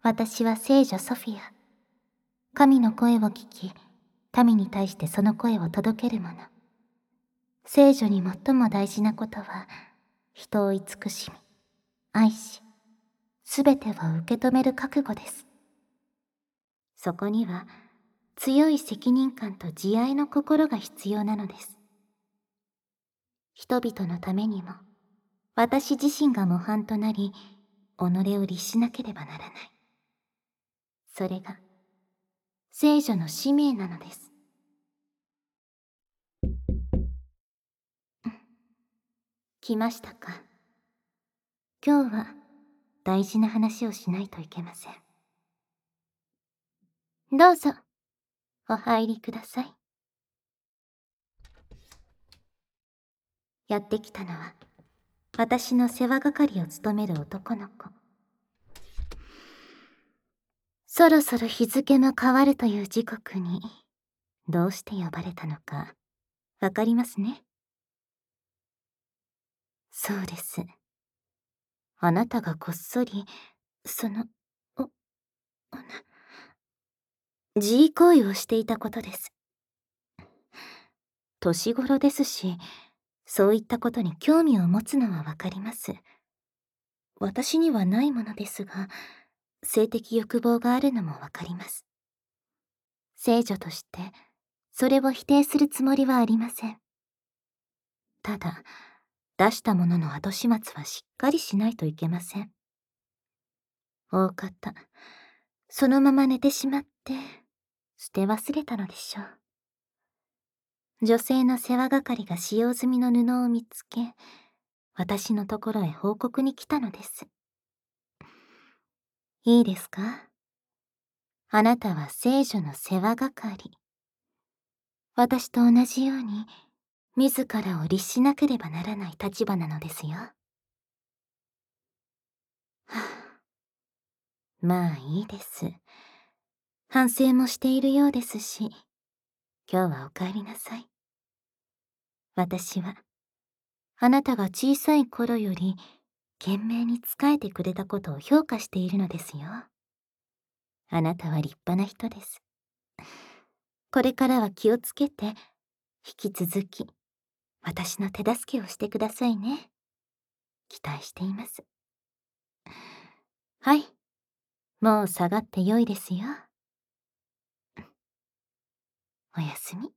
私は聖女ソフィア。神の声を聞き、神に対してその声を届ける者。聖女に最も大事なことは、人を慈しみ、愛し、すべてを受け止める覚悟です。そこには、強い責任感と慈愛の心が必要なのです。人々のためにも、私自身が模範となり、己を律しなければならない。それが、聖女の使命なのです。来ましたか。今日は大事な話をしないといけません。どうぞ、お入りください。やってきたのは、私の世話係を務める男の子。そろそろ日付も変わるという時刻に、どうして呼ばれたのか、わかりますね。そうです。あなたがこっそり、自慰行為をしていたことです。年頃ですし、そういったことに興味を持つのはわかります。私にはないものですが、性的欲望があるのもわかります。聖女として、それを否定するつもりはありません。ただ、出したものの後始末はしっかりしないといけません。大方、そのまま寝てしまって、捨て忘れたのでしょう。女性の世話係が使用済みの布を見つけ、私のところへ報告に来たのです。いいですか？あなたは聖女の世話係。私と同じように、自らを律しなければならない立場なのですよ。はあ、まあいいです。反省もしているようですし、今日はお帰りなさい。私は、あなたが小さい頃より、懸命に仕えてくれたことを評価しているのですよ。あなたは立派な人です。これからは気をつけて、引き続き、私の手助けをしてくださいね。期待しています。はい。もう下がってよいですよ。おやすみ。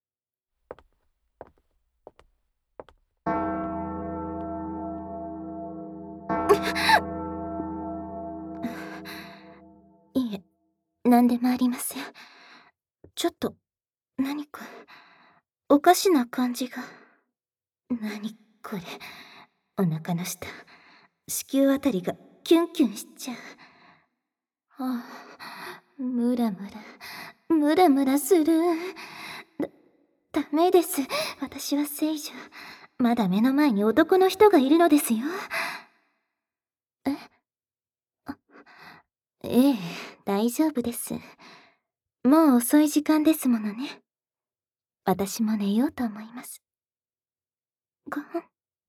いえ、何でもありません。ちょっと、何か、おかしな感じが。何これ。お腹の下、子宮あたりがキュンキュンしちゃう。ああ、ムラムラ、ムラムラする。ダメです。私は聖女。まだ目の前に男の人がいるのですよ。えあええ、大丈夫です。もう遅い時間ですものね。私も寝ようと思います。ごはん。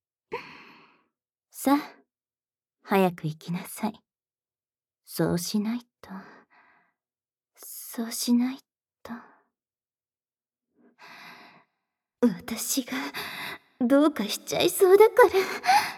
さあ、早く行きなさい。そうしないと、そうしないと。私がどうかしちゃいそうだから。